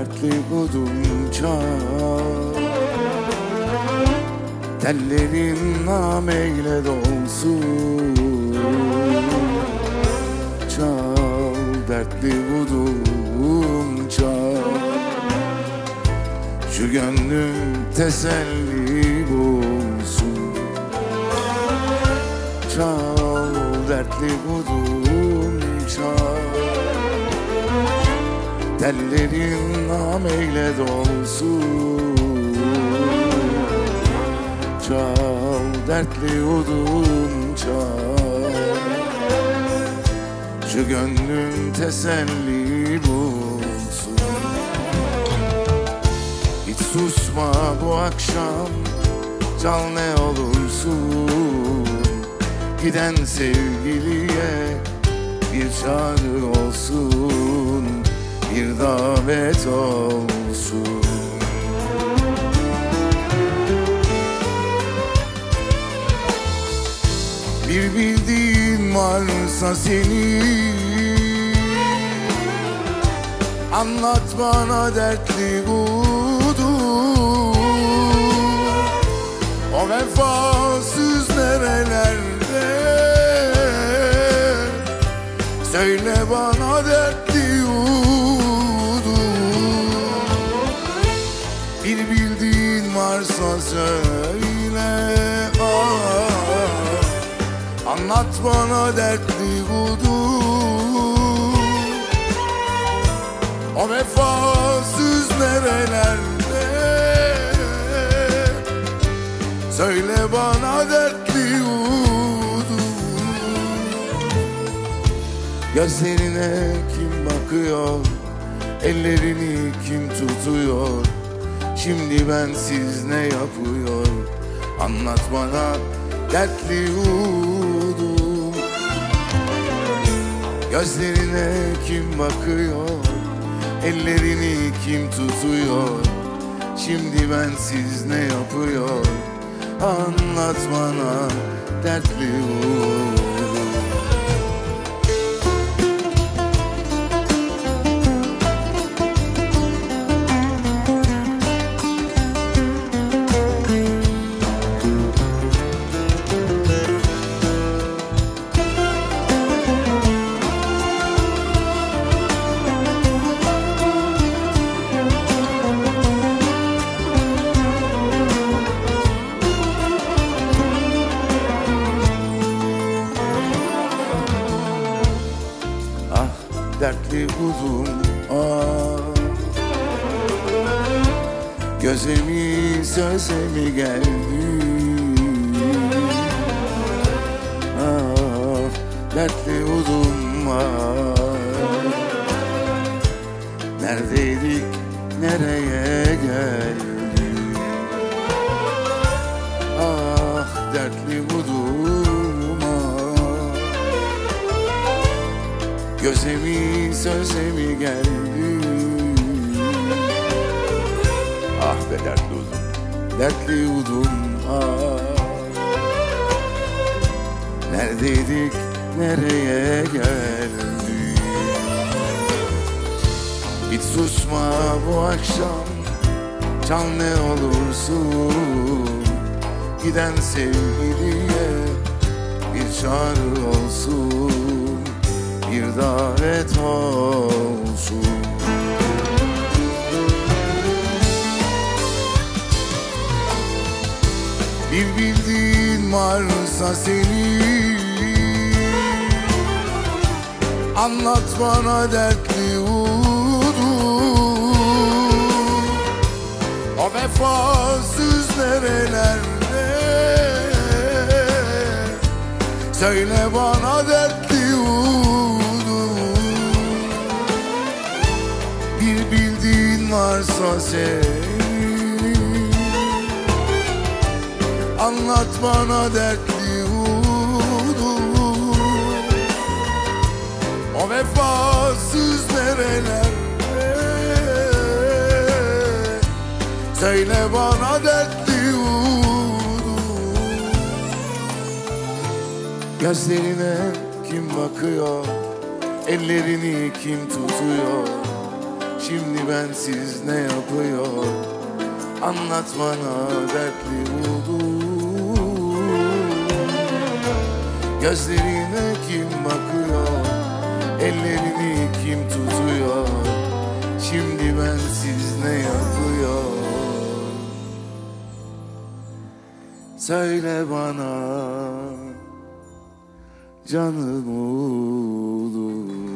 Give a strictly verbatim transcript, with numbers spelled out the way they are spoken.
dertli udumca, tellerin nameyle dolsun. Çal dertli udumca, şu gönlüm teselli bulsun. Çal dertli udumca, tellerin nameyle dolsun. Çal dertli udumca, şu gönlüm teselli bulsun. Hiç susma bu akşam, çal ne olursun. Giden sevgiliye bir çağrı olsun, bir davet olsun. Bir bildiğin varsa senin, anlat bana dertli udum. O vefasız nerelerde, söyle bana dertli udum. Bir bildiğin varsa söyle, ah, anlat bana dertli udum. O vefasız nerelerde, söyle bana dertli udum. Gözlerine kim bakıyor, ellerini kim tutuyor? Şimdi bensiz ne yapıyor? Anlat bana dertli udum. Gözlerine kim bakıyor, ellerini kim tutuyor? Şimdi bensiz ne yapıyor? Anlat bana dertli udum. Dertli udum, ah, göze mi söze mi geldi? Ah, dertli udum, ah, neredeydik, nereye geldik? Ah, dertli udum, ah, göze mi söze mi geldi? Ah be dertli udum, dertli udum, ah, neredeydik, nereye geldik? Hiç susma bu akşam, çal ne olursun. Giden sevgiliye bir çağrı olsun, bir davet olsun. Bir bildiğin varsa senin, anlat bana dertli udum. O vefasız nerelerde, söyle bana dertli udum. Bir bildiğin varsa senin, anlat bana dertli udum. O vefasız nerelerde, söyle bana dertli udum. Gözlerine kim bakıyor, ellerini kim tutuyor? Şimdi bensiz ne yapıyor? Anlat bana dertli oğlum. Gözlerime kim bakıyor? Ellerini kim tutuyor? Şimdi bensiz ne yapıyor? Söyle bana canım oğlum.